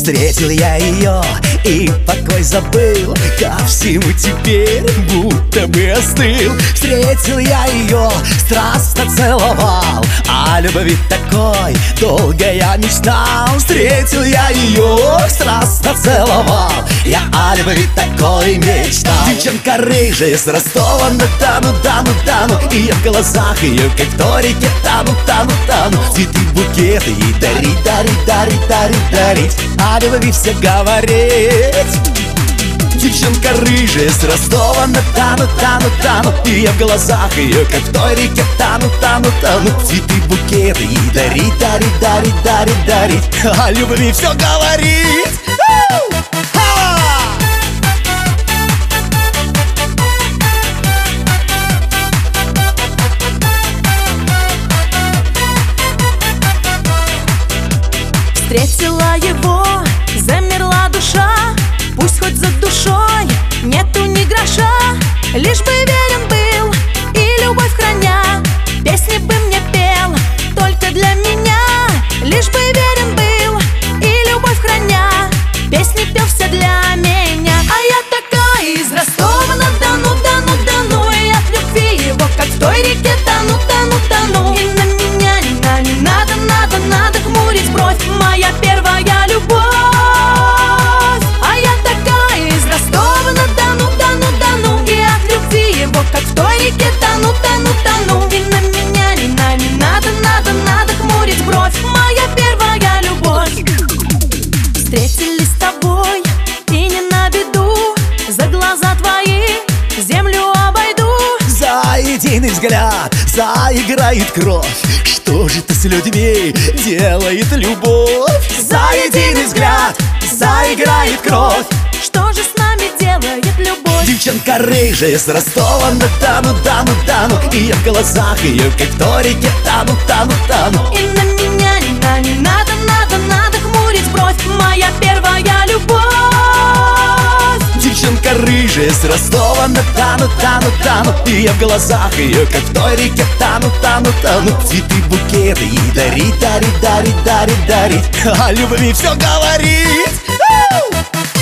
Встретил я ее и покой забыл, ко всему теперь будто бы остыл. Встретил я ее, страстно целовал, о любви такой долго я мечтал. Встретил я ее, страстно целовал, я о любви такой мечтал. Девчонка рыжая с Ростова-на-Дону, Дону. И я в глазах ее, как в той реке, тану. Цветы, букеты ей дарить, дарить. О любви все говорить. Девчонка рыжая с Ростова-на-Дону, И я в глазах ее, как в той реке, тану. Цветы, букеты ей дарить, дарить. О любви все говорить. Встретила его, замерла душа, пусть хоть за душой нету ни гроша, лишь бы верен был и любовь храня, песни бы мне пел только для меня, лишь бы верен был и любовь храня, песни пел все для меня. А я такая из Ростова-на-Дону, и от любви его, как в той реке, тану. И на меня не надо хмурить бровь, моя первая любовь. А я такая из Ростова-на-Дону, и от любви его, как в той реке, тану. И на меня не надо хмурить бровь, моя первая любовь. Встретились с тобой и не на беду, за глаза твои землю обойду. За единый взгляд заиграет кровь, что же ты с людьми делает любовь? За единый взгляд заиграет кровь, что же с нами делает любовь? Девчонка рыжая с Ростова-на-Дону, И я в глазах ее, как в той реке, тану. И на меня не надо хмурить бровь, моя первая любовь. Девчонка рыжая с Ростова-на-Дону, И я в глазах ее, как в той реке, тану. Цветы, букеты ей дарить. О любви все говорить.